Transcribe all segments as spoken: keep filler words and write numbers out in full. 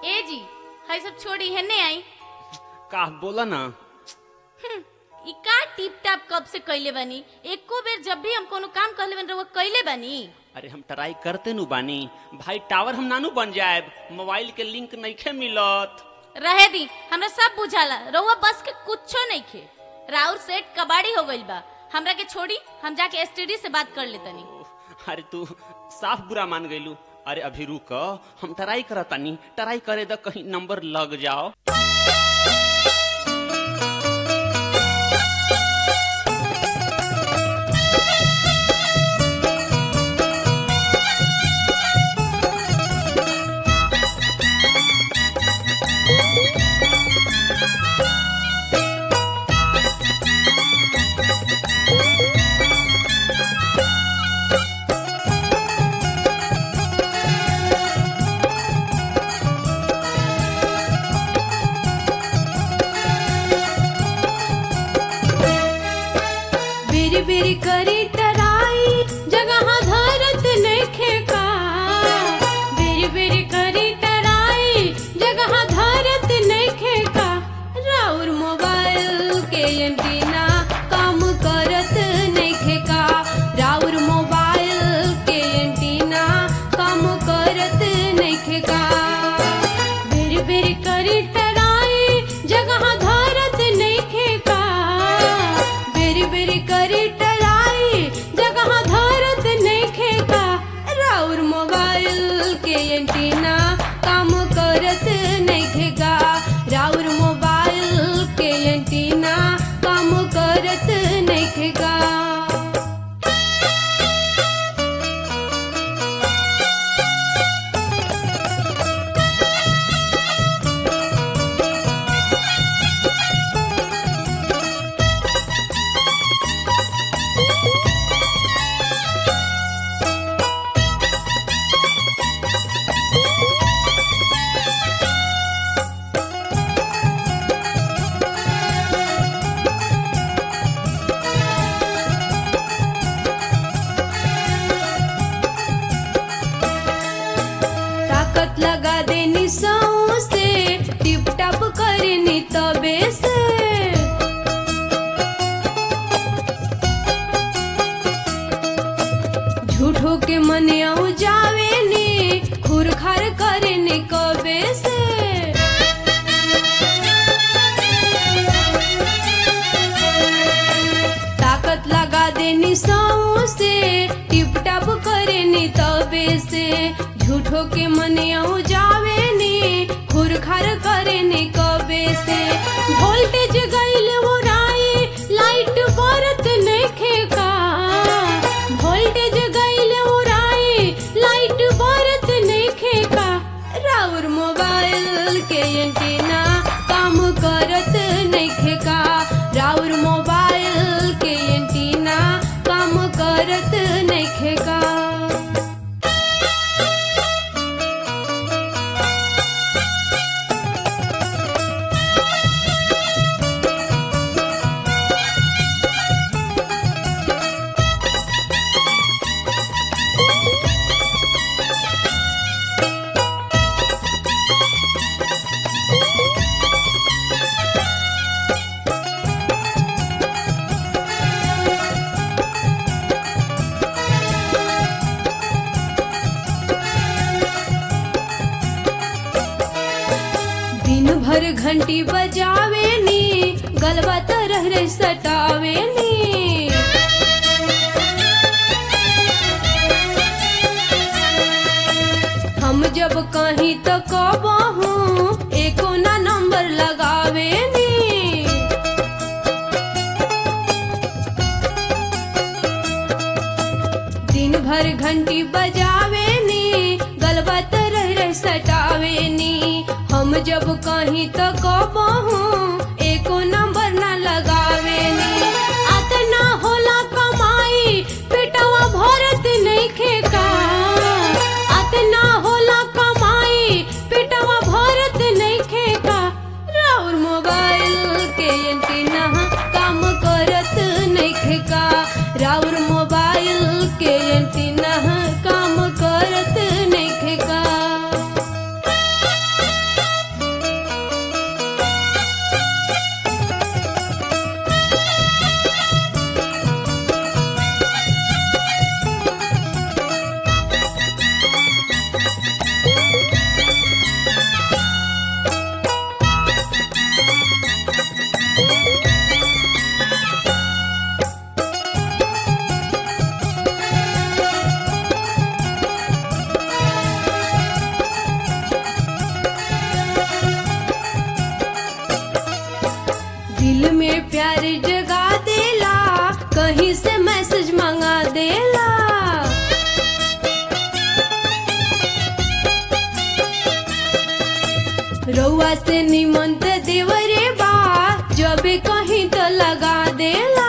ए जी हाय सब छोड़ी है ने आई का बोला ना। ई का टिप टाप कब से कैले बानी? एको बेर जब भी हम कोनो काम कहले बन रहो कैले बानी। अरे हम ट्राई करते नु बानी भाई, टावर हम नानू बन जाए, मोबाइल के लिंक नइखे मिलत। रहे दी हमरा सब बुझाला, रहुआ बस के कुछो नहीं खे। राउर सेट कबाड़ी हो गइल बा, हमरा के छोड़ी हम जाके एसटीडी से बात कर लेतनी। अरे तू साफ बुरा मान गइलू। अरे अभी रुक, हम ट्राई करतानी, ट्राई करे द कहीं नंबर लग जाओ। बिरी करी तराई जगह धरत नइखे का। बिरी बिरी करी तराई जगह धरत नइखे का। राउर मोबाइल के एंटीना काम करत नइखे का। राउर मोबाइल के एंटीना काम करत नइखे का। बिरी बिरी करी तराई जगह धरत नइखे का। बिरी बिरी करी एंटीना काम करत नइखे का। राउर मोबाइल के एंटीना काम करत नइखे का। लगा देनी सौ से टिप टप करनी तबे से। झूठो के मन आऊ जावे नी खुर खार करने कबे से। ताकत लगा देनी सौ से टिप टप करनी तबे से। झूठो के मन आऊ जावे नी खुर खार करे नी कबे से। वोल्टेज गइल उड़ाई लाइट बरत नइखे का। वोल्टेज गइल उड़ाई लाइट बरत नइखे का। राउर मोबाइल के एंटीना काम करत नइखे का। राउर मोबाइल के एंटीना काम करत नइखे का। दिन भर घंटी बजावे नी गलबा तरह रे सटावे नी। हम जब कहीं तो कहबहू एको ना नंबर लगावे नी। दिन भर घंटी बजावे नी गलबा तरह रे सटावे नी। हम जब कहीं तो कहबहू एको नंबर ना लगावे नी। अतना होला कमाई पेटवा भरत नइखे का। अतना होला कमाई पेटवा भरत नइखे का। राउर मोबाइल के एंटीना काम करत नइखे का। राउर मोबाइल के एंटीना काम करत नइखे का। रउआ से निमंत देवरे बा जबे कहीं तो लगा देला।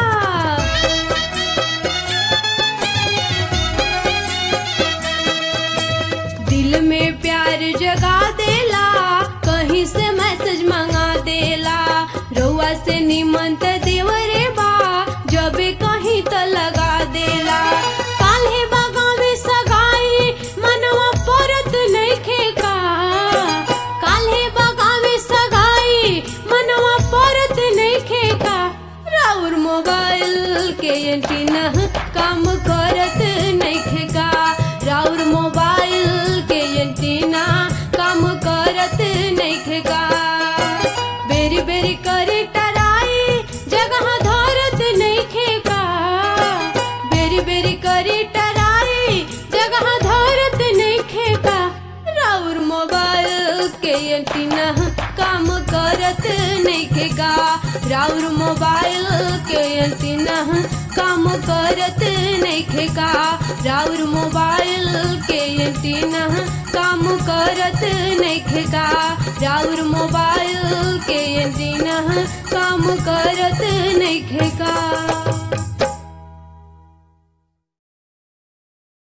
दिल में प्यार जगा देला, कहीं से मैसेज मंगा देला। रउआ से निमंत देवरे बा जबे कहीं तो लगा देला। काल्हे बागावे सगाई मनवा परत नइखे का, काल्हे बागावे सगाई मनवा परत नइखे का। राउर मोबाइल के एंटीना काम करत नइखे का, राउर मोबाइल के एंटीना काम करत नइखे का। बेरी बेरी करे टराई जगह धरत नइखे का, बेरी बेरी करे टराई जगह धरत नइखे का। राउर मोबाइल के एंटीना काम करत नइखे का, राउर मोबाइल के एंटीना काम करत नइखे का, राउर मोबाइल के एंटीना काम करत नइखे का, राउर मोबाइल के एंटीना काम करत नइखे का।